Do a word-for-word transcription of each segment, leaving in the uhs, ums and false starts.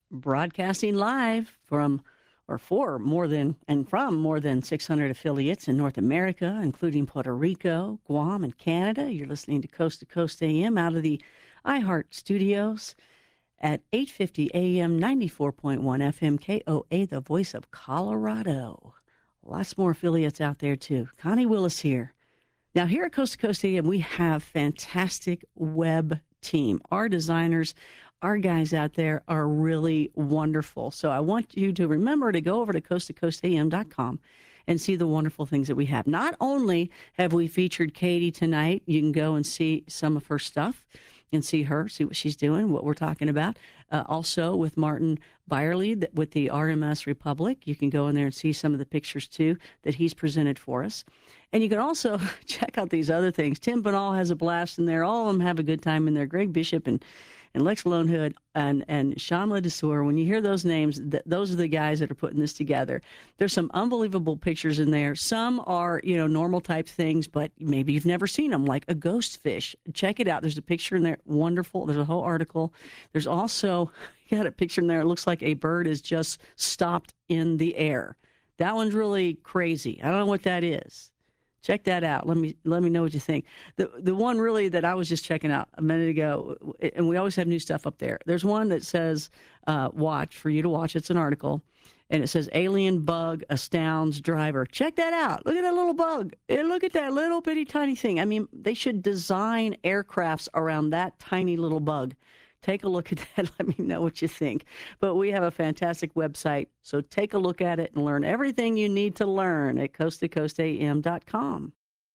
broadcasting live from or for more than and from more than six hundred affiliates in North America, including Puerto Rico, Guam, and Canada. You're listening to Coast to Coast A M out of the iHeart Studios at eight fifty A M, ninety-four point one F M K O A, the voice of Colorado. Lots more affiliates out there, too. Connie Willis here. Now, here at Coast to Coast A M, we have fantastic web team. Our designers, our guys out there are really wonderful. So I want you to remember to go over to coast to coast a m dot com and see the wonderful things that we have. Not only have we featured Katie tonight, you can go and see some of her stuff and see her, see what she's doing, what we're talking about. Uh, also with Martin Byerly with the R M S Republic, you can go in there and see some of the pictures too that he's presented for us. And you can also check out these other things. Tim Banal has a blast in there. All of them have a good time in there. Greg Bishop and and Lex Lonehood and, and Shamla Desur, when you hear those names, th- those are the guys that are putting this together. There's some unbelievable pictures in there. Some are, you know, normal type things, but maybe you've never seen them, like a ghost fish. Check it out. There's a picture in there. Wonderful. There's a whole article. There's also, you got a picture in there. It looks like a bird is just stopped in the air. That one's really crazy. I don't know what that is. Check that out. Let me let me know what you think. The the one really that I was just checking out a minute ago, and we always have new stuff up there. There's one that says, uh, watch, for you to watch. It's an article, and it says, alien bug astounds driver. Check that out. Look at that little bug. And look at that little bitty tiny thing. I mean, they should design aircrafts around that tiny little bug. Take a look at that. Let me know what you think. But we have a fantastic website, so take a look at it and learn everything you need to learn at coast to coast a m dot com.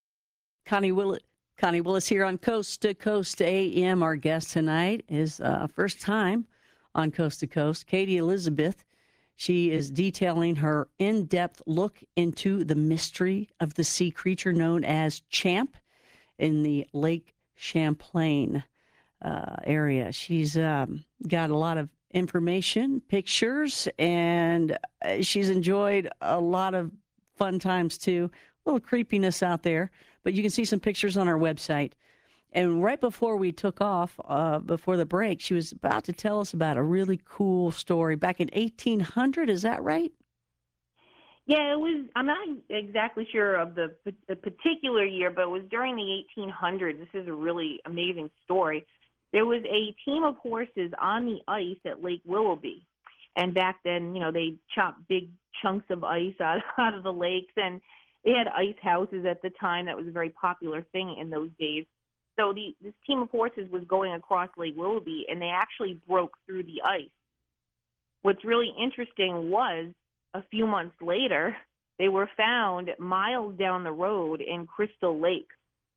Connie Willis, Connie Willis here on Coast to Coast A M. Our guest tonight is uh, first time on Coast to Coast, Katie Elizabeth. She is detailing her in-depth look into the mystery of the sea creature known as Champ in the Lake Champlain Uh, area. She's um, got a lot of information, pictures, and uh, she's enjoyed a lot of fun times too. A little creepiness out there, but you can see some pictures on our website. And right before we took off, uh, before the break, she was about to tell us about a really cool story back in eighteen hundred. Is that right? Yeah, it was. I'm not exactly sure of the, the particular year, but it was during the eighteen hundreds. This is a really amazing story. There was a team of horses on the ice at Lake Willoughby. And back then, you know, they chopped big chunks of ice out, out of the lakes. And they had ice houses at the time. That was a very popular thing in those days. So the, this team of horses was going across Lake Willoughby, and they actually broke through the ice. What's really interesting was a few months later, they were found miles down the road in Crystal Lake.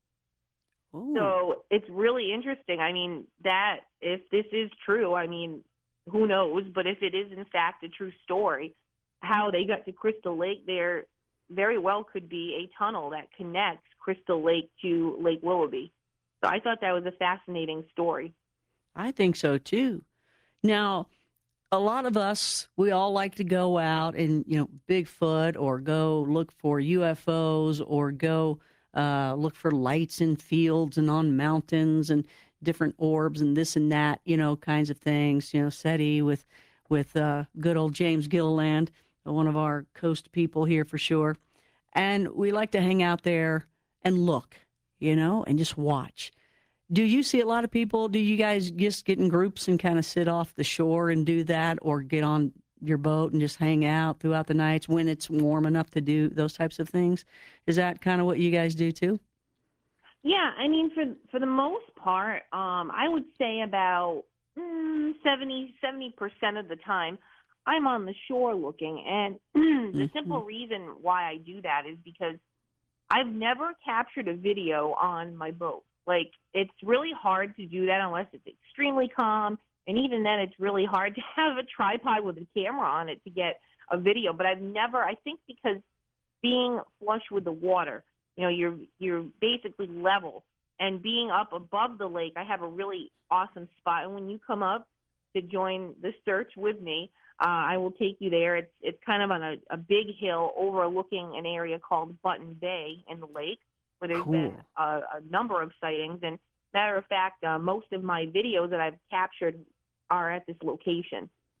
Ooh. So it's really interesting. I mean, that if this is true, I mean, who knows? But if it is in fact a true story, how they got to Crystal Lake, there very well could be a tunnel that connects Crystal Lake to Lake Willoughby. So I thought that was a fascinating story. I think so too. Now, a lot of us, we all like to go out and, you know, Bigfoot or go look for U F Os or go uh, look for lights in fields and on mountains and different orbs and this and that, you know, kinds of things. You know, SETI with, with uh, good old James Gilliland, one of our coast people here for sure. And we like to hang out there and look, you know, and just watch. Do you see a lot of people? Do you guys just get in groups and kind of sit off the shore and do that, or get on your boat and just hang out throughout the nights when it's warm enough to do those types of things? Is that kind of what you guys do too? Yeah, I mean, for for the most part, um, I would say about mm, seventy percent of the time, I'm on the shore looking. And the Mm-hmm. simple reason why I do that is because I've never captured a video on my boat. Like, it's really hard to do that unless it's extremely calm. And even then, it's really hard to have a tripod with a camera on it to get a video. But I've never, I think because being flush with the water, you know, you're you're basically level. And being up above the lake, I have a really awesome spot. And when you come up to join the search with me, uh, I will take you there. It's it's kind of on a, a big hill overlooking an area called Button Bay in the lake, where there's Cool. been a, a number of sightings. And matter of fact, uh, most of my videos that I've captured are at this location.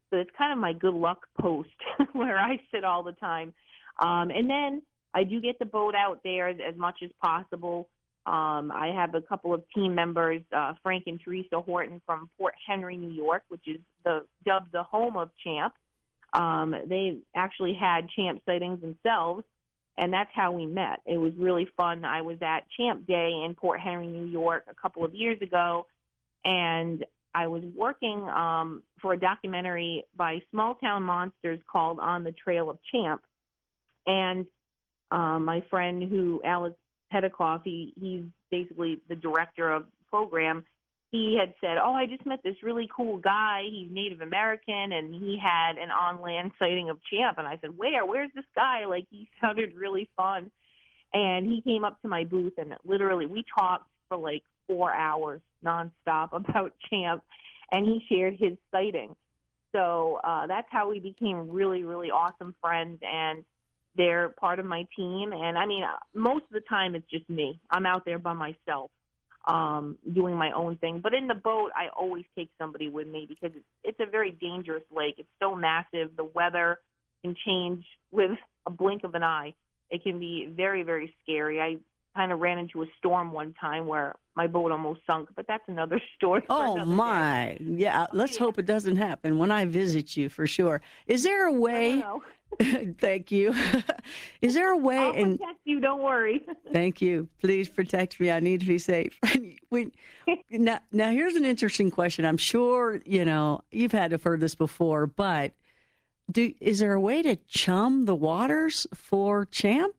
So it's kind of my good luck post where I sit all the time. Um, and then I do get the boat out there as, as much as possible. Um, I have a couple of team members, uh, Frank and Teresa Horton from Port Henry, New York, which is the dubbed the home of Champ. Um, they actually had Champ sightings themselves, and that's how we met. It was really fun. I was at Champ Day in Port Henry, New York a couple of years ago, and I was working um, for a documentary by Small Town Monsters called On the Trail of Champ. And um, my friend who, Alex Petikoff, he, he's basically the director of the program, he had said, oh, I just met this really cool guy. He's Native American, and he had an on-land sighting of Champ. And I said, where? Where's this guy? Like, he sounded really fun. And he came up to my booth, and literally we talked for like four hours nonstop about Champ, and he shared his sighting. So uh, that's how we became really, really awesome friends, and they're part of my team. And, I mean, most of the time it's just me. I'm out there by myself. Um, doing my own thing. But in the boat, I always take somebody with me because it's, it's a very dangerous lake. It's so massive. The weather can change with a blink of an eye. It can be very, very scary. I kind of ran into a storm one time where my boat almost sunk, but that's another story. For Oh, another my. day. Yeah, let's hope it doesn't happen when I visit you for sure. Is there a way? No, no, no. Thank you. Is there a way? I'll And protect you. Don't worry. thank you. Please protect me. I need to be safe. when, now, now, here's an interesting question. I'm sure, you know, you've had to have heard this before, but do is there a way to chum the waters for Champ?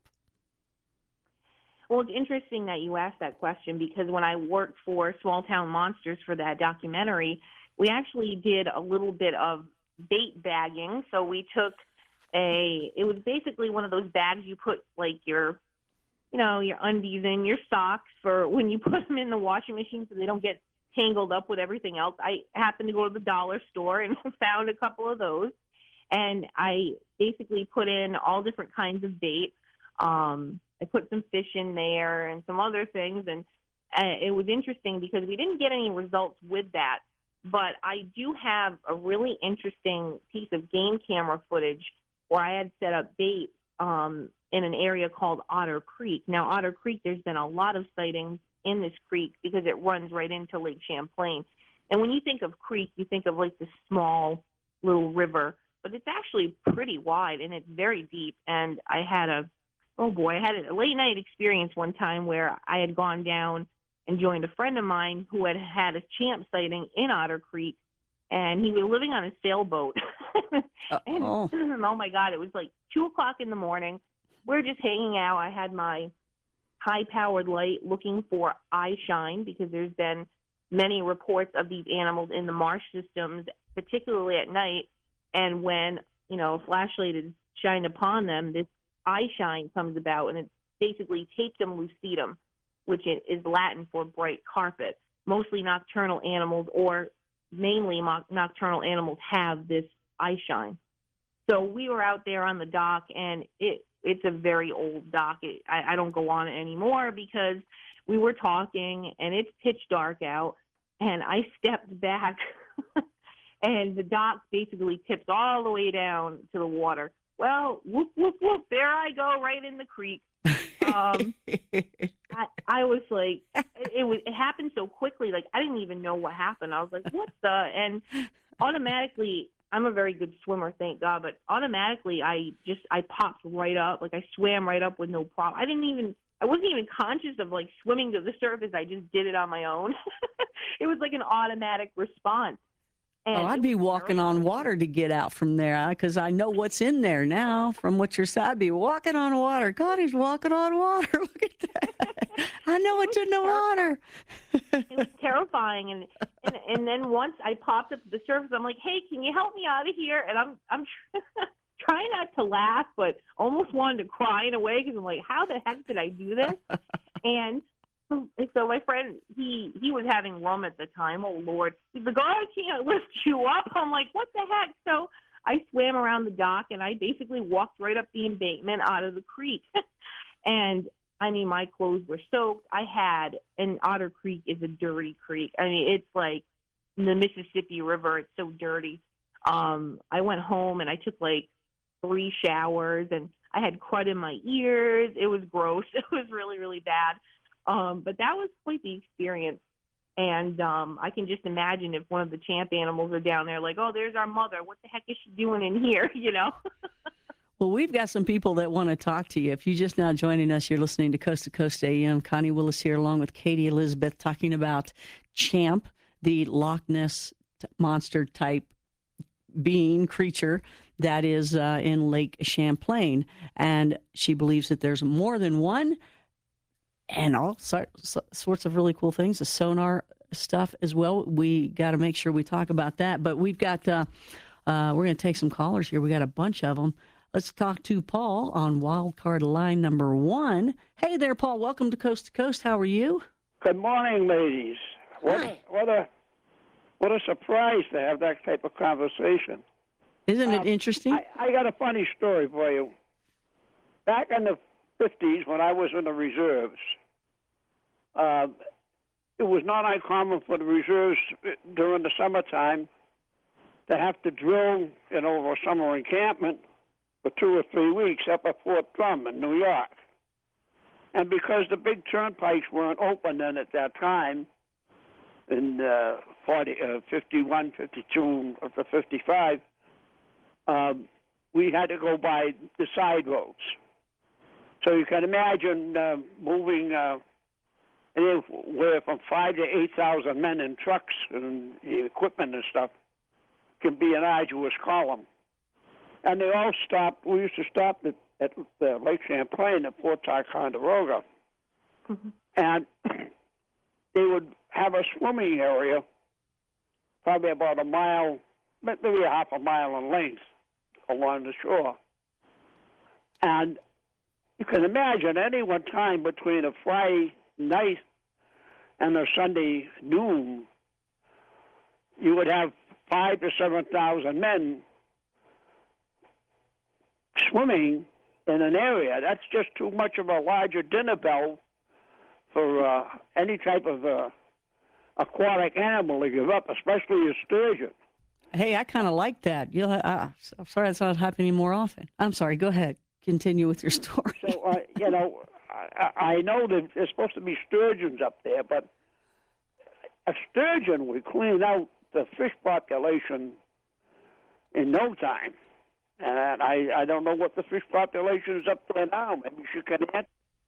Well, it's interesting that you asked that question because when I worked for Small Town Monsters for that documentary, we actually did a little bit of bait bagging. So we took a, it was basically one of those bags you put like your, you know, your undies in, your socks for when you put them in the washing machine so they don't get tangled up with everything else. I happened to go to the dollar store and found a couple of those. And I basically put in all different kinds of bait. Um, I put some fish in there and some other things. And uh, it was interesting because we didn't get any results with that. But I do have a really interesting piece of game camera footage where I had set up bait um, in an area called Otter Creek. Now, Otter Creek, there's been a lot of sightings in this creek because it runs right into Lake Champlain. And when you think of creek, you think of like this small little river, but it's actually pretty wide and it's very deep. And I had a, oh boy, I had a late night experience one time where I had gone down and joined a friend of mine who had had a Champ sighting in Otter Creek. And he was living on a sailboat. and, oh. oh, my God, it was like two o'clock in the morning. We're just hanging out. I had my high-powered light looking for eye shine because there's been many reports of these animals in the marsh systems, particularly at night. And when, you know, a flashlight is shined upon them, this eye shine comes about, and it's basically tapetum lucidum, which is Latin for bright carpet. Mostly nocturnal animals or mainly nocturnal animals have this eye shine. So we were out there on the dock, and it it's a very old dock. It, I, I don't go on it anymore because we were talking, and it's pitch dark out, and I stepped back, and the dock basically tips all the way down to the water. Well, whoop, whoop, whoop, there I go right in the creek. Um, I, I was like, it, it was, it happened so quickly. Like, I didn't even know what happened. I was like, what the? And automatically, I'm a very good swimmer, thank God, but automatically I just, I popped right up. Like, I swam right up with no problem. I didn't even, I wasn't even conscious of like swimming to the surface. I just did it on my own. It was like an automatic response. And oh, I'd be walking on water to get out from there because I know what's in there now from what you're saying. I'd be walking on water. God, he's walking on water. Look at that. I know what's in the water. It was terrifying. And, and and then once I popped up to the surface, I'm like, hey, can you help me out of here? And I'm, I'm trying not to laugh, but almost wanted to cry in a way because I'm like, how the heck did I do this? And so my friend, he he was having rum at the time. Oh, Lord. He's like, oh, I can't lift you up. I'm like, what the heck? So I swam around the dock, and I basically walked right up the embankment out of the creek. And, I mean, my clothes were soaked. I had, and Otter Creek is a dirty creek. I mean, it's like the Mississippi River. It's so dirty. Um, I went home and I took like three showers, and I had crud in my ears. It was gross. It was really, really bad. Um, but that was quite the experience. And um, I can just imagine if one of the champ animals are down there like, oh, there's our mother. What the heck is she doing in here, you know? Well, we've got some people that want to talk to you. If you're just now joining us, you're listening to Coast to Coast A M. Connie Willis here, along with Katie Elizabeth, talking about Champ, the Loch Ness monster type being, creature that is uh, in Lake Champlain. And she believes that there's more than one, and all sorts, sorts of really cool things, the sonar stuff as well. We got to make sure we talk about that. But we've got, uh, uh, we're going to take some callers here. We got a bunch of them. Let's talk to Paul on wildcard line number one. Hey there, Paul. Welcome to Coast to Coast. How are you? Good morning, ladies. What, Hi. what a what a surprise to have that type of conversation. Isn't Um, it interesting? I, I got a funny story for you. Back in the fifties, when I was in the reserves, uh, it was not uncommon for the reserves during the summertime to have to drill in over a summer encampment for two or three weeks up at Fort Drum in New York. And because the big turnpikes weren't open then at that time, in uh, forty, uh, fifty-one, fifty-two, or fifty-five, um, we had to go by the side roads. So you can imagine uh, moving uh, anywhere from five to eight thousand men in trucks and equipment and stuff can be an arduous column. And they all stopped. We used to stop at, at uh, Lake Champlain at Fort Ticonderoga. Mm-hmm. And they would have a swimming area, probably about a mile, maybe a half a mile in length along the shore. And you can imagine any one time between a Friday night and a Sunday noon, you would have five to seven thousand men swimming in an area. That's just too much of a larger dinner bell for uh, any type of uh, aquatic animal to give up, especially a sturgeon. Hey, I kind of like that. You'll. Uh, I'm sorry that's not happening more often. I'm sorry. Go ahead. Continue with your story. So, uh, you know, I, I know that there's supposed to be sturgeons up there, but a sturgeon would clean out the fish population in no time. And I, I don't know what the fish population is up there now. Maybe she can answer.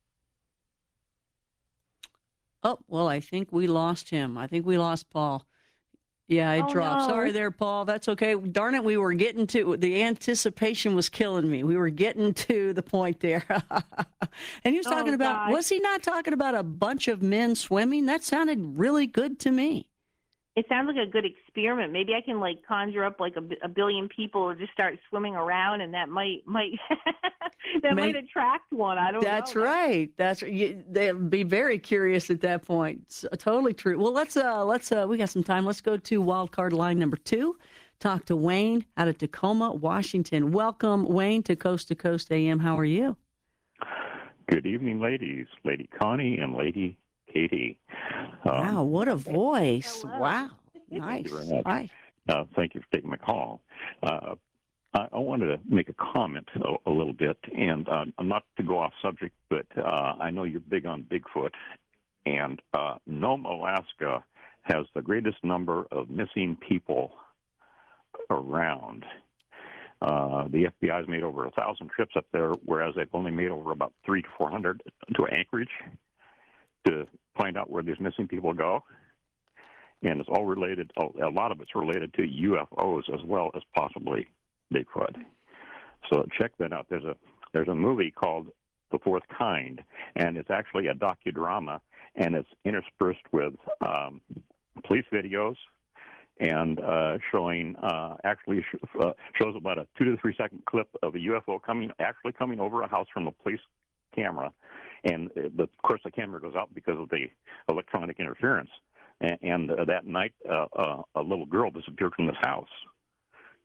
Oh, well, I think we lost him. I think we lost Paul. Yeah, it Oh, dropped. no. Sorry there, Paul. That's okay. Darn it, we were getting to, the anticipation was killing me. We were getting to the point there. And he was talking Oh, about, gosh. was he not talking about a bunch of men swimming? That sounded really good to me. It sounds like a good experiment. Maybe I can like conjure up like a, bi- a billion people to just start swimming around, and that might might that May- might attract one. I don't That's know. right. That's you, they'll be very curious at that point. It's totally true. Well, let's uh let's uh we got some time. Let's go to wild card line number two. Talk to Wayne out of Tacoma, Washington. Welcome, Wayne, to Coast to Coast A M. How are you? Good evening, ladies. Lady Connie and Lady Katie. Um, Wow, what a voice! Hello. Wow, Thank nice. you very much. Hi. uh, thank you for taking my call. Uh, I, I wanted to make a comment a, a little bit, and uh, not to go off subject, but uh, I know you're big on Bigfoot, and uh, Nome, Alaska has the greatest number of missing people around. Uh, the F B I's made over a thousand trips up there, whereas they've only made over about three to four hundred to Anchorage to find out where these missing people go. And it's all related, a lot of it's related to U F Os as well as possibly Bigfoot. So check that out. There's a there's a movie called The Fourth Kind, and it's actually a docudrama, and it's interspersed with um, police videos and uh, showing uh, actually sh- uh, shows about a two to three second clip of a U F O coming actually coming over a house from a police camera, and uh, the, of course the camera goes out because of the electronic interference. And, and uh, that night, uh, uh, a little girl disappeared from this house.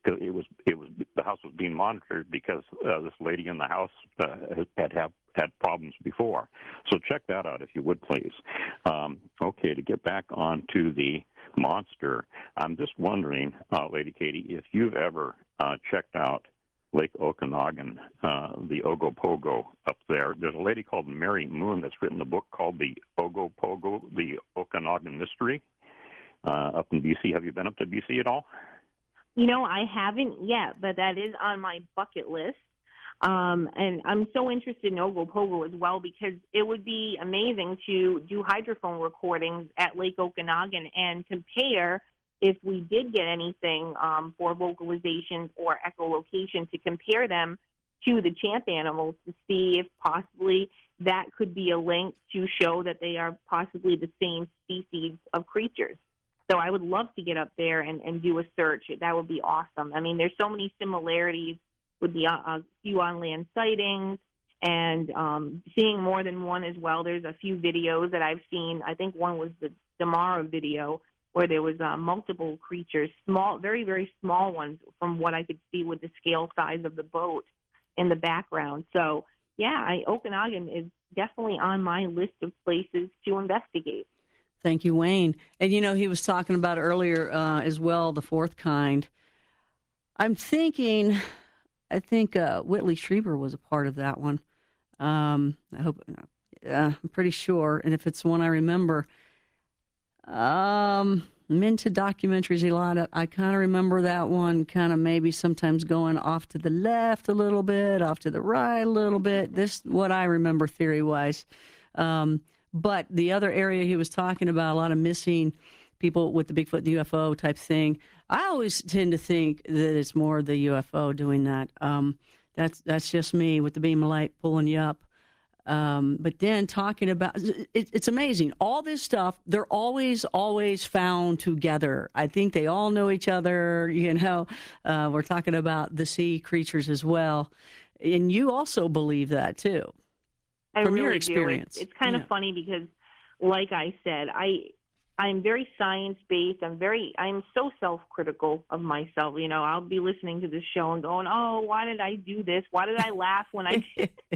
because it was it was the house was being monitored because uh, this lady in the house uh, had have had problems before. So check that out if you would, please. Um, okay, to get back onto the monster, I'm just wondering, uh, Lady Katie, if you've ever uh, checked out Lake Okanagan, uh, the Ogopogo up there. There's a lady called Mary Moon that's written a book called the Ogopogo, the Okanagan Mystery, uh, up in B C. Have you been up to B C at all? You know, I haven't yet, but that is on my bucket list. Um, and I'm so interested in Ogopogo as well because it would be amazing to do hydrophone recordings at Lake Okanagan and compare if we did get anything um, for vocalizations or echolocation to compare them to the champ animals to see if possibly that could be a link to show that they are possibly the same species of creatures. So I would love to get up there and, and do a search. That would be awesome. I mean, there's so many similarities with the uh, few on-land sightings and um, seeing more than one as well. There's a few videos that I've seen. I think one was the Damara video where there was uh, multiple creatures, small, very, very small ones from what I could see with the scale size of the boat in the background. So, yeah, I, Okanagan is definitely on my list of places to investigate. Thank you, Wayne. And, you know, he was talking about earlier uh, as well, the fourth kind. I'm thinking, I think uh, Whitley Strieber was a part of that one. Um, I hope, uh, I'm pretty sure. And if it's one I remember, um, I'm into documentaries a lot. I kind of remember that one kind of maybe sometimes going off to the left a little bit, off to the right a little bit. This what I remember theory-wise. Um, but the other area he was talking about, a lot of missing people with the Bigfoot and U F O type thing. I always tend to think that it's more the U F O doing that. Um, that's that's just me with the beam of light pulling you up. Um, but then talking about, it, it's amazing. All this stuff, they're always, always found together. I think they all know each other. You know, uh, we're talking about the sea creatures as well. And you also believe that too, I from really your do. experience. It's, it's kind Yeah. of funny because, like I said, I I'm very science-based. I'm very, I'm so self-critical of myself. You know, I'll be listening to this show and going, oh, why did I do this? Why did I laugh when I,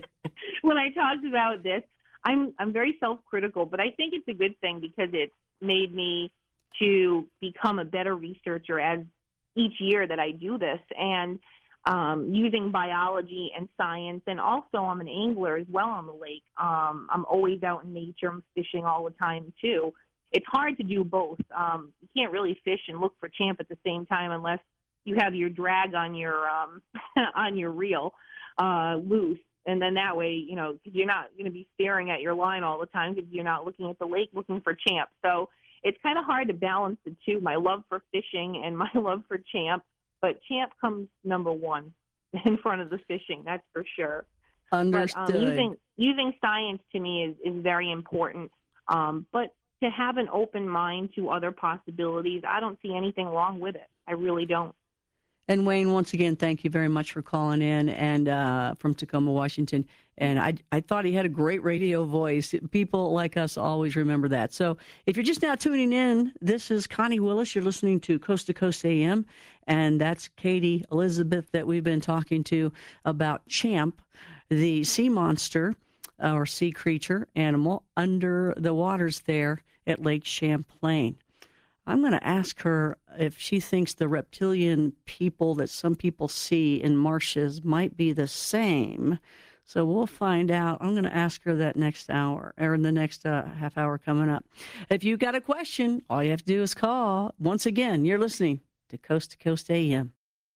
when I talked about this? I'm, I'm very self-critical, but I think it's a good thing because it's made me to become a better researcher as each year that I do this. And um, using biology and science, and also I'm an angler as well on the lake. Um, I'm always out in nature. I'm fishing all the time too. It's hard to do both. Um, you can't really fish and look for champ at the same time unless you have your drag on your um, on your reel uh, loose, and then that way, you know, because you're not going to be staring at your line all the time because you're not looking at the lake looking for champ. So it's kind of hard to balance the two. My love for fishing and my love for champ, but champ comes number one in front of the fishing. That's for sure. Understood. But, um, using using science to me is is very important. Um, but to have an open mind to other possibilities, I don't see anything wrong with it. I really don't. And Wayne, once again, thank you very much for calling in and uh, from Tacoma, Washington. And I, I thought he had a great radio voice. People like us always remember that. So if you're just now tuning in, this is Connie Willis. You're listening to Coast to Coast A M, and that's Katie Elizabeth that we've been talking to about Champ, the sea monster uh, or sea creature animal under the waters there at Lake Champlain. I'm going to ask her if she thinks the reptilian people that some people see in marshes might be the same. So we'll find out. I'm going to ask her that next hour, or in the next uh, half hour coming up. If you've got a question, all you have to do is call. Once again, you're listening to Coast to Coast A M.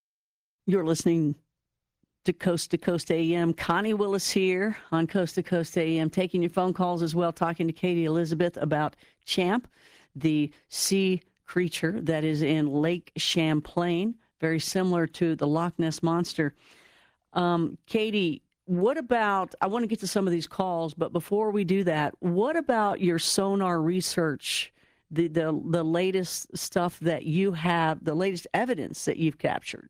You're listening to Coast to Coast A M. Connie Willis here on Coast to Coast A M, taking your phone calls as well, talking to Katie Elizabeth about Champ, the sea creature that is in Lake Champlain, very similar to the Loch Ness Monster. Um, Katie, what about, I want to get to some of these calls, but before we do that, what about your sonar research, the, the, the latest stuff that you have, the latest evidence that you've captured?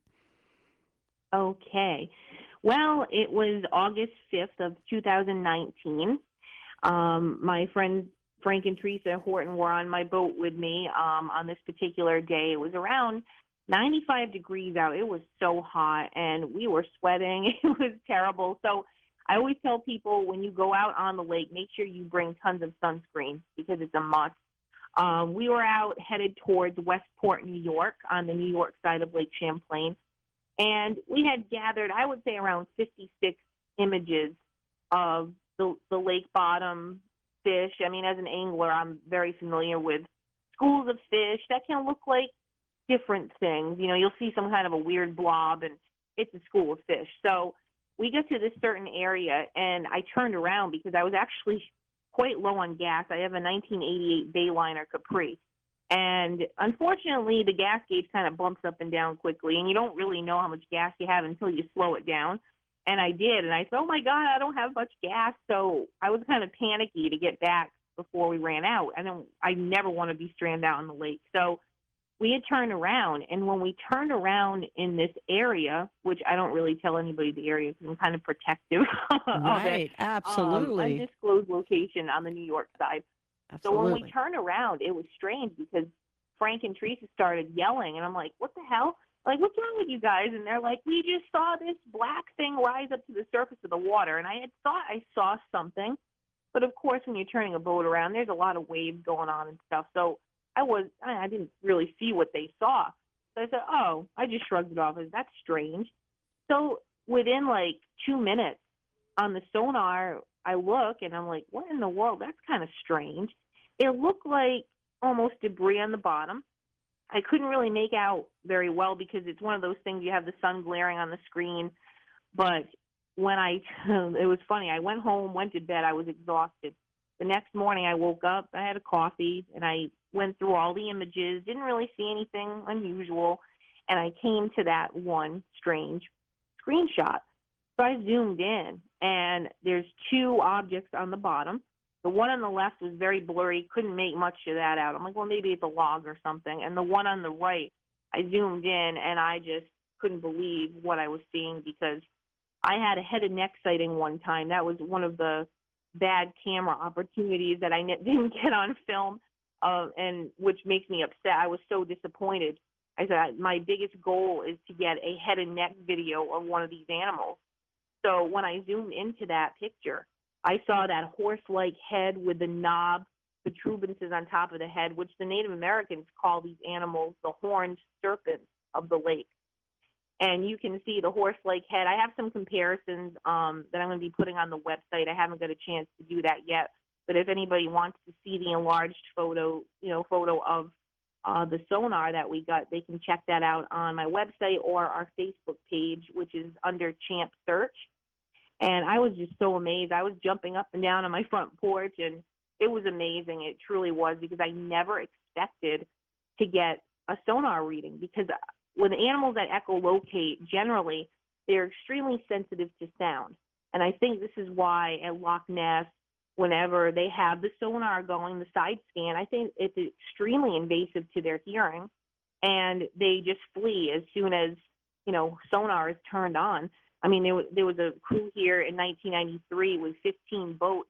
Okay. Well, it was August fifth of two thousand nineteen. Um, my friends Frank and Teresa Horton were on my boat with me um, on this particular day. It was around ninety-five degrees out. It was so hot and we were sweating. It was terrible. So I always tell people when you go out on the lake, make sure you bring tons of sunscreen because it's a must. Um, we were out headed towards Westport, New York, on the New York side of Lake Champlain. And we had gathered, I would say, around fifty-six images of the, the lake bottom fish. I mean, as an angler, I'm very familiar with schools of fish that can look like different things. You know, you'll see some kind of a weird blob, and it's a school of fish. So we get to this certain area, and I turned around because I was actually quite low on gas. I have a nineteen eighty-eight Bayliner Capri. And unfortunately, the gas gauge kind of bumps up and down quickly, and you don't really know how much gas you have until you slow it down. And I did, and I said, oh, my God, I don't have much gas. So I was kind of panicky to get back before we ran out. I don't, I never want to be stranded out on the lake. So we had turned around, and when we turned around in this area, which I don't really tell anybody the area because I'm kind of protective of it. Right, Um, absolutely. undisclosed location on the New York side. Absolutely. So when we turned around, it was strange because Frank and Teresa started yelling, and I'm like, what the hell? Like, what's wrong with you guys? And they're like, we just saw this black thing rise up to the surface of the water. And I had thought I saw something. But, of course, when you're turning a boat around, there's a lot of waves going on and stuff. So I was, I didn't really see what they saw. So I said, oh, I just shrugged it off as that's strange. So within like two minutes on the sonar, I look and I'm like, what in the world? That's kind of strange. It looked like almost debris on the bottom. I couldn't really make out very well because it's one of those things you have the sun glaring on the screen. But when I, it was funny, I went home, went to bed, I was exhausted. The next morning I woke up, I had a coffee, and I went through all the images, didn't really see anything unusual, and I came to that one strange screenshot. So I zoomed in, and there's two objects on the bottom. The one on the left was very blurry, couldn't make much of that out. I'm like, well, maybe it's a log or something. And the one on the right, I zoomed in, and I just couldn't believe what I was seeing because I had a head and neck sighting one time. That was one of the bad camera opportunities that I didn't get on film, uh, and which makes me upset. I was so disappointed. I said, my biggest goal is to get a head and neck video of one of these animals. So when I zoomed into that picture, I saw that horse-like head with the knob protuberances on top of the head, which the Native Americans call these animals the horned serpents of the lake. And you can see the horse-like head. I have some comparisons um, that I'm going to be putting on the website. I haven't got a chance to do that yet. But if anybody wants to see the enlarged photo, you know, photo of uh, the sonar that we got, they can check that out on my website or our Facebook page, which is under Champ Search. And I was just so amazed. I was jumping up and down on my front porch, and it was amazing. It truly was, because I never expected to get a sonar reading, because with animals that echolocate, generally, they're extremely sensitive to sound. And I think this is why at Loch Ness, whenever they have the sonar going, the side scan, I think it's extremely invasive to their hearing, and they just flee as soon as, you know, sonar is turned on. I mean, there was, there was a crew here in nineteen ninety-three with fifteen boats,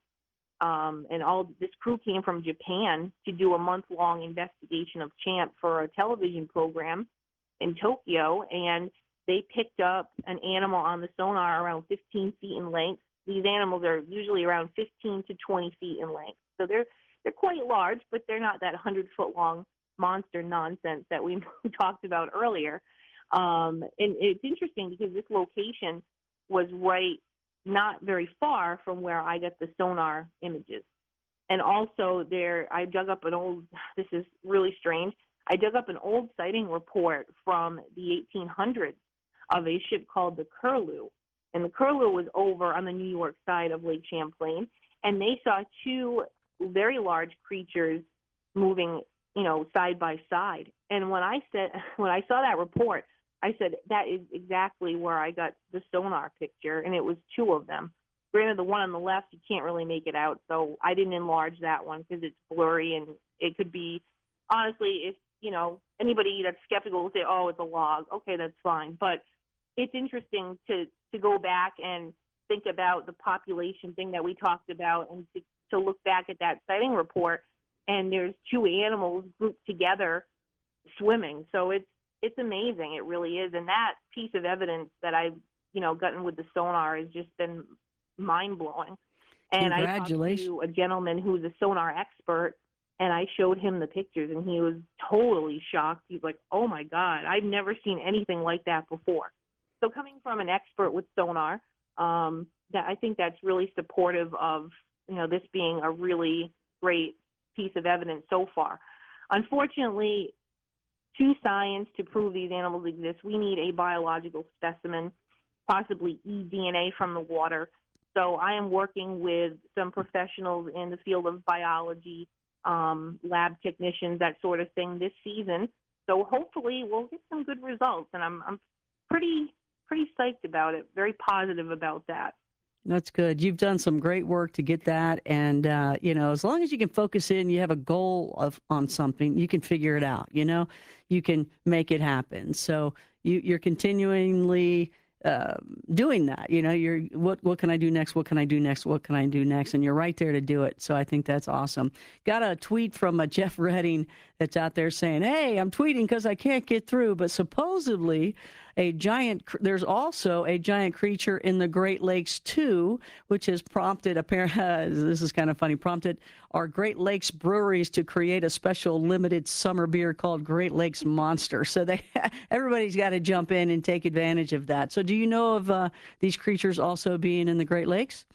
um, and all this crew came from Japan to do a month-long investigation of Champ for a television program in Tokyo, and they picked up an animal on the sonar around fifteen feet in length. These animals are usually around fifteen to twenty feet in length, so they're they're quite large, but they're not that hundred-foot-long monster nonsense that we talked about earlier. Um, and it's interesting because this location was right not very far from where I got the sonar images. And also there, I dug up an old, this is really strange, I dug up an old sighting report from the eighteen hundreds of a ship called the Curlew. And the Curlew was over on the New York side of Lake Champlain, and they saw two very large creatures moving, you know, side by side. And when I said, when I saw that report, I said, that is exactly where I got the sonar picture, and it was two of them. Granted, the one on the left, you can't really make it out, so I didn't enlarge that one because it's blurry, and it could be, honestly, if, you know, anybody that's skeptical will say, oh, it's a log. Okay, that's fine. But it's interesting to, to go back and think about the population thing that we talked about, and to, to look back at that sighting report, and there's two animals grouped together swimming. So it's, it's amazing. It really is. And that piece of evidence that I've, you know, gotten with the sonar has just been mind blowing. And I talked Congratulations. to a gentleman who's a sonar expert, and I showed him the pictures, and he was totally shocked. He's like, "Oh my God, I've never seen anything like that before." So coming from an expert with sonar, um, that I think that's really supportive of, you know, this being a really great piece of evidence so far. Unfortunately, to science, to prove these animals exist, we need a biological specimen, possibly eDNA from the water. So I am working with some professionals in the field of biology, um, lab technicians, that sort of thing this season. So hopefully we'll get some good results, and I'm I'm pretty pretty psyched about it, very positive about that. That's good. You've done some great work to get that, and uh, you know, as long as you can focus in, you have a goal of on something, you can figure it out. You know, you can make it happen. So you, you're continually uh, doing that. You know, you're what what can I do next? What can I do next? What can I do next? And you're right there to do it. So I think that's awesome. Got a tweet from uh, Jeff Redding that's out there saying, "Hey, I'm tweeting because I can't get through, but supposedly." A giant, there's also a giant creature in the Great Lakes too, which has prompted, apparently, uh, this is kind of funny, prompted our Great Lakes breweries to create a special limited summer beer called Great Lakes Monster. So they, everybody's got to jump in and take advantage of that. So do you know of uh, these creatures also being in the Great Lakes?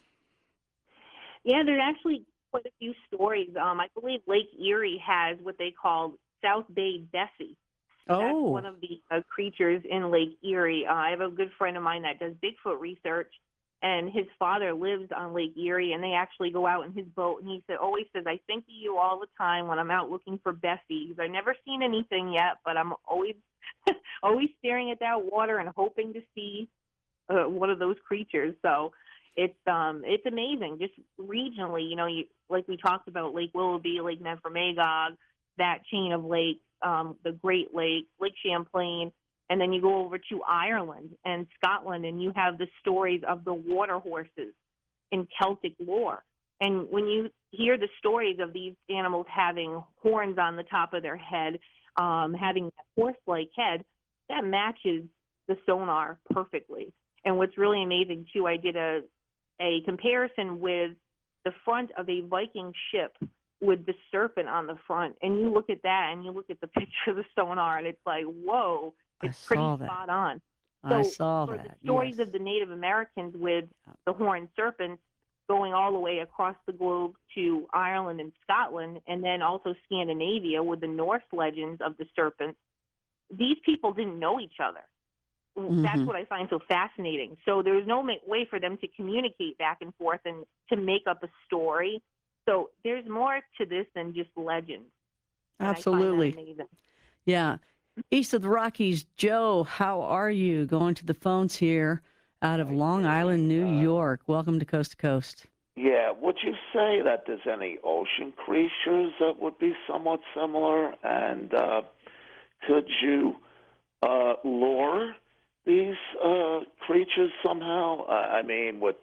Yeah, there's actually quite a few stories. Um, I believe Lake Erie has what they call South Bay Bessie. That's Oh, one of the uh, creatures in Lake Erie. Uh, I have a good friend of mine that does Bigfoot research, and his father lives on Lake Erie, and they actually go out in his boat. And he said, always says, "I think of you all the time when I'm out looking for Bessie. I've never seen anything yet, but I'm always, always staring at that water and hoping to see uh, one of those creatures." So it's um it's amazing. Just regionally, you know, you like we talked about Lake Willoughby, Lake Memphremagog, that chain of lakes. Um, the Great Lakes, Lake Champlain, and then you go over to Ireland and Scotland, and you have the stories of the water horses in Celtic lore. And when you hear the stories of these animals having horns on the top of their head, um, having a horse-like head, that matches the sonar perfectly. And what's really amazing, too, I did a, a comparison with the front of a Viking ship with the serpent on the front, and you look at that and you look at the picture of the sonar, and it's like, whoa, it's I pretty saw that. spot on. I So saw for that. the stories Yes. of the Native Americans with the horned serpents going all the way across the globe to Ireland and Scotland, and then also Scandinavia with the Norse legends of the serpents, these people didn't know each other. That's Mhm. what I find so fascinating. So there's no ma- way for them to communicate back and forth and to make up a story. So there's more to this than just legends. And I find that Absolutely. amazing. Yeah. East of the Rockies, Joe, how are you? Going to the phones here out of Long Island, New York. Welcome to Coast to Coast. Yeah, would you say that there's any ocean creatures that would be somewhat similar? And uh, could you uh, lure these uh, creatures somehow? Uh, I mean, with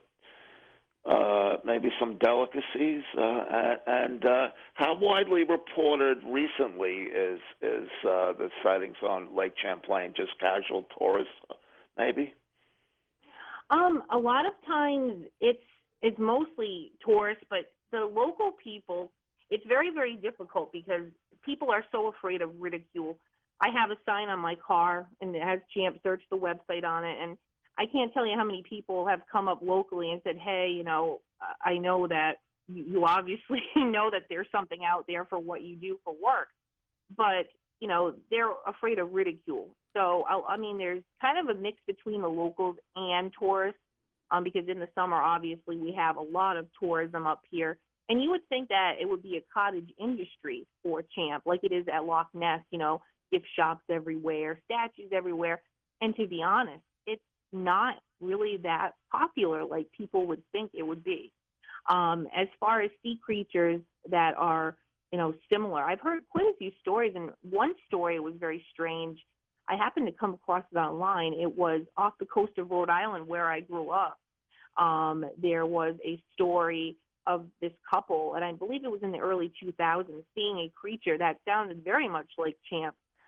uh, maybe some delicacies? Uh, and and uh, how widely reported recently is is uh, the sightings on Lake Champlain? Just casual tourists, maybe? Um, a lot of times it's it's mostly tourists, but the local people, it's very, very difficult because people are so afraid of ridicule. I have a sign on my car and it has Champ Search the website on it, and I can't tell you how many people have come up locally and said, "Hey, you know, I know that you you obviously know that there's something out there for what you do for work, but you know they're afraid of ridicule." So I, I mean, there's kind of a mix between the locals and tourists, um, because in the summer, obviously, we have a lot of tourism up here, and you would think that it would be a cottage industry for Champ, like it is at Loch Ness. You know, gift shops everywhere, statues everywhere, and to be honest, it's not really that popular like people would think it would be. Um, as far as sea creatures that are, you know, similar, I've heard quite a few stories, and one story was very strange. I happened to come across it online. It was off the coast of Rhode Island where I grew up. Um, there was a story of this couple, and I believe it was in the early two thousands, seeing a creature that sounded very much like Champ,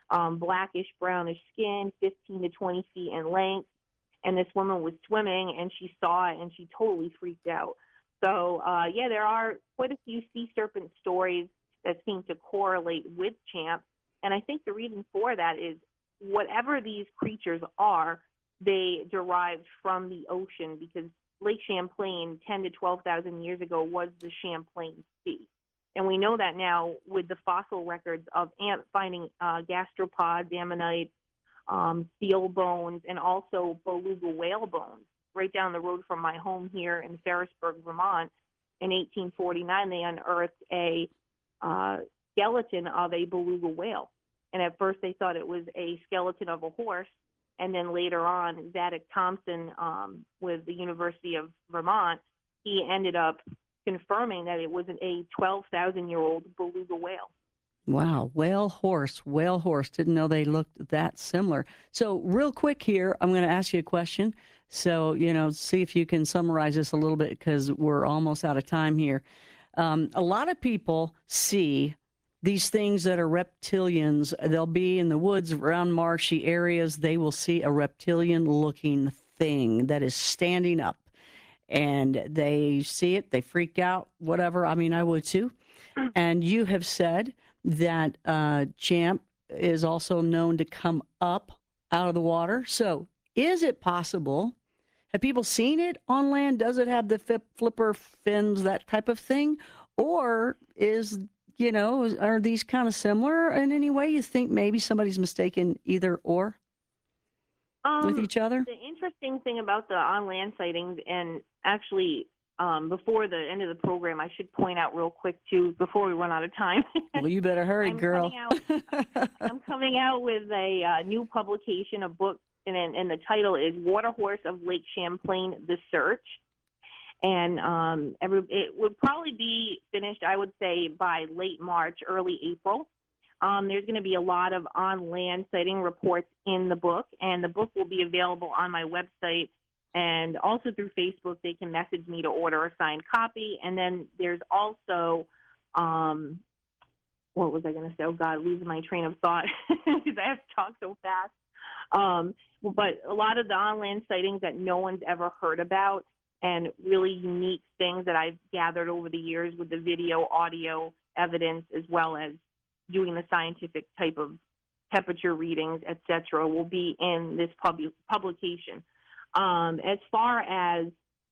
um, blackish brownish skin, fifteen to twenty feet in length. And this woman was swimming and she saw it and she totally freaked out. So, uh, yeah, there are quite a few sea serpent stories that seem to correlate with Champ. And I think the reason for that is whatever these creatures are, they derived from the ocean, because Lake Champlain ten to twelve thousand years ago was the Champlain Sea. And we know that now with the fossil records of ant finding uh, gastropods, ammonites, um, seal bones, and also beluga whale bones. Right down the road from my home here in Ferrisburg, Vermont, in eighteen forty-nine, they unearthed a uh, skeleton of a beluga whale. And at first they thought it was a skeleton of a horse. And then later on, Zadok Thompson um, with the University of Vermont, he ended up confirming that it was a twelve thousand year old beluga whale. Wow, whale horse, whale horse. Didn't know they looked that similar. So real quick here, I'm going to ask you a question. So, you know, see if you can summarize this a little bit, because we're almost out of time here. Um, a lot of people see these things that are reptilians. They'll be in the woods around marshy areas. They will see a reptilian looking thing that is standing up, and they see it, they freak out, whatever. I mean, I would too. And you have said that uh, Champ is also known to come up out of the water. So is it possible? Have people seen it on land? Does it have the flip, flipper fins, that type of thing? Or is, you know, are these kind of similar in any way? You think maybe somebody's mistaken either or Um, with each other? The interesting thing about the on-land sightings, and actually um, before the end of the program, I should point out real quick too, before we run out of time. Well, you better hurry, I'm girl. Coming out, I'm coming out with a uh, new publication, a book, and, and the title is Water Horse of Lake Champlain, The Search. And um, every, it would probably be finished, I would say, by late March, early April. Um, there's going to be a lot of on-land sighting reports in the book, and the book will be available on my website and also through Facebook. They can message me to order a signed copy. And then there's also, um, what was I going to say? Oh, God, losing my train of thought because I have to talk so fast. Um, but a lot of the on-land sightings that no one's ever heard about, and really unique things that I've gathered over the years with the video, audio evidence, as well as doing the scientific type of temperature readings, et cetera, will be in this pub- publication. Um, as far as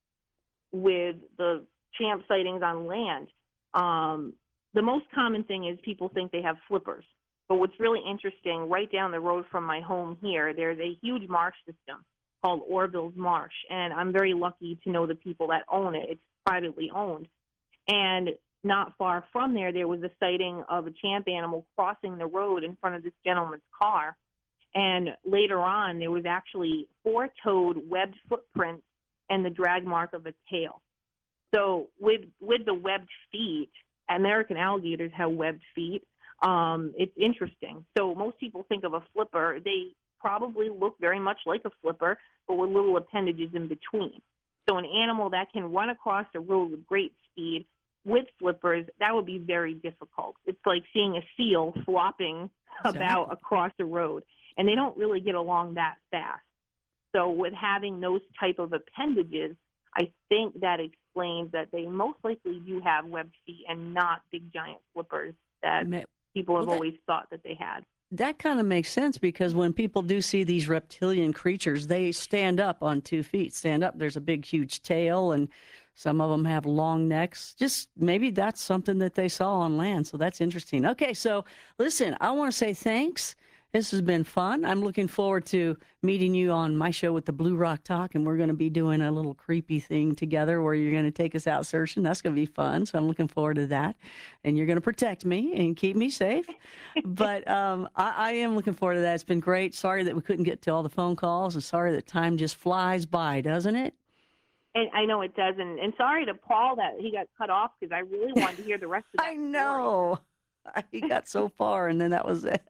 with the Champ sightings on land, um, the most common thing is people think they have flippers. But what's really interesting, right down the road from my home here, there's a huge marsh system called Orville's Marsh, and I'm very lucky to know the people that own it. It's privately owned. And not far from there, there was a sighting of a Champ animal crossing the road in front of this gentleman's car. And later on, there was actually four-toed webbed footprints and the drag mark of a tail. So with with the webbed feet, American alligators have webbed feet. Um, it's interesting. So most people think of a flipper. They probably look very much like a flipper, but with little appendages in between. So an animal that can run across the road with great speed with flippers, that would be very difficult. It's like seeing a seal flopping Exactly. about across the road, and they don't really get along that fast. So with having those type of appendages, I think that explains that they most likely do have webbed feet and not big giant flippers that Ma- people have well, that- always thought that they had. That kind of makes sense, because when people do see these reptilian creatures, they stand up on two feet, stand up. There's a big, huge tail, and some of them have long necks. Just maybe that's something that they saw on land. So that's interesting. Okay, so listen, I want to say thanks. This has been fun. I'm looking forward to meeting you on my show with the Blue Rock Talk, and we're going to be doing a little creepy thing together where you're going to take us out searching. That's going to be fun. So I'm looking forward to that. And you're going to protect me and keep me safe. But um, I, I am looking forward to that. It's been great. Sorry that we couldn't get to all the phone calls, and sorry that time just flies by, doesn't it? And I know it does. And, and sorry to Paul that he got cut off, because I really wanted to hear the rest of that I story. know. He got so far, and then that was it.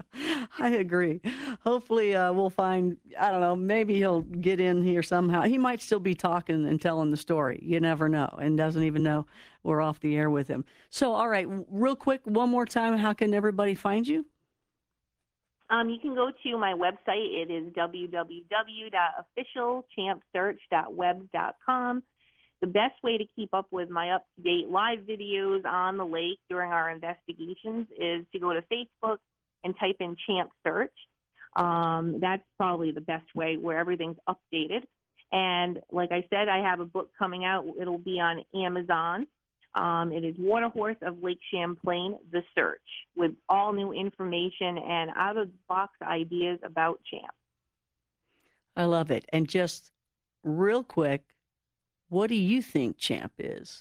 I agree. Hopefully uh, we'll find, I don't know, maybe he'll get in here somehow. He might still be talking and telling the story. You never know, and doesn't even know we're off the air with him. So, all right, real quick, one more time, how can everybody find you? Um, you can go to my website. It is w w w dot official champ search dot web dot com. The best way to keep up with my up-to-date live videos on the lake during our investigations is to go to Facebook and type in Champ Search. Um, that's probably the best way, where everything's updated. And like I said, I have a book coming out. It'll be on Amazon. Um, it is Water Horse of Lake Champlain, The Search, with all new information and out-of-the-box ideas about Champ. I love it. And just real quick, what do you think Champ is?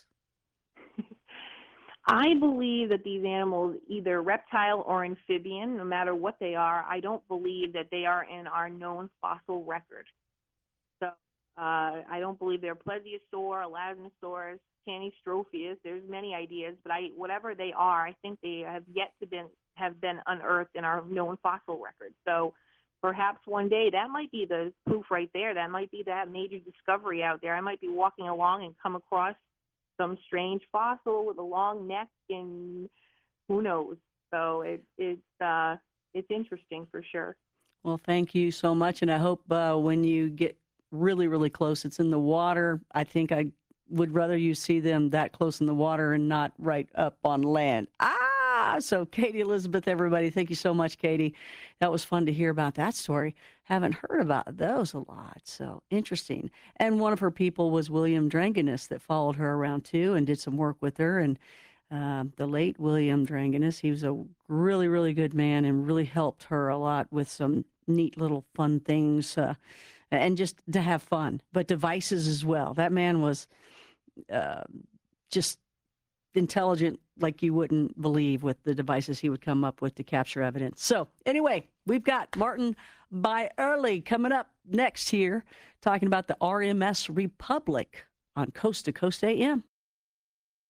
I believe that these animals, either reptile or amphibian, no matter what they are, I don't believe that they are in our known fossil record. So uh, I don't believe they're plesiosaur, elasmosaurus, Tanystropheus. There's many ideas, but I, whatever they are, I think they have yet to been have been unearthed in our known fossil record. So perhaps one day that might be the proof right there. That might be that major discovery out there. I might be walking along and come across some strange fossil with a long neck, and who knows? So it, it's uh, it's interesting for sure. Well, thank you so much. And I hope uh, when you get really, really close, it's in the water. I think I would rather you see them that close in the water and not right up on land. Ah, so Katie Elizabeth, everybody, thank you so much, Katie. That was fun to hear about that story. Haven't heard about those a lot, so interesting. And one of her people was William Dranganis, that followed her around too and did some work with her. And uh, the late William Dranganis, he was a really, really good man and really helped her a lot with some neat little fun things uh, and just to have fun, but devices as well. That man was uh, just intelligent like you wouldn't believe with the devices he would come up with to capture evidence. So anyway, we've got Martin Byerly coming up next here, talking about the R M S Republic on Coast to Coast A M.